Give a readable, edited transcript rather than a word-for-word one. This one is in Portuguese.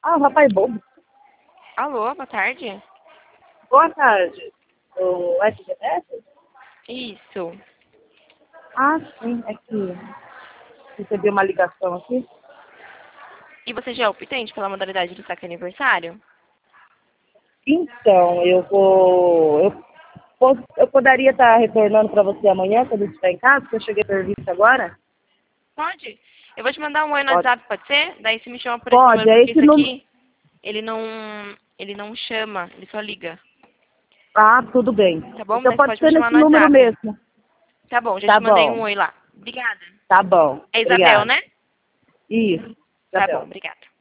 Ah, rapaz bobo. Alô, boa tarde. Boa tarde. O SGS? Isso. Ah, sim. É que recebi uma ligação aqui. E você já é optante pela modalidade do saque aniversário? Então, eu poderia estar retornando para você amanhã, quando eu estiver em casa, porque eu cheguei do serviço agora? Pode. Eu vou te mandar um oi no Pode. WhatsApp, pode ser? Daí você me chama por esse Pode, número, é porque esse esse número. aqui, ele não chama, ele só liga. Ah, tudo bem. Tá bom? Então Daí você pode pode me ser chamar nesse no número WhatsApp. mesmo. Tá bom, já Tá te mandei um bom, oi lá. Obrigada. tá bom. É Isabel, Obrigada. né? Isso, Tá Isabel. bom, obrigada.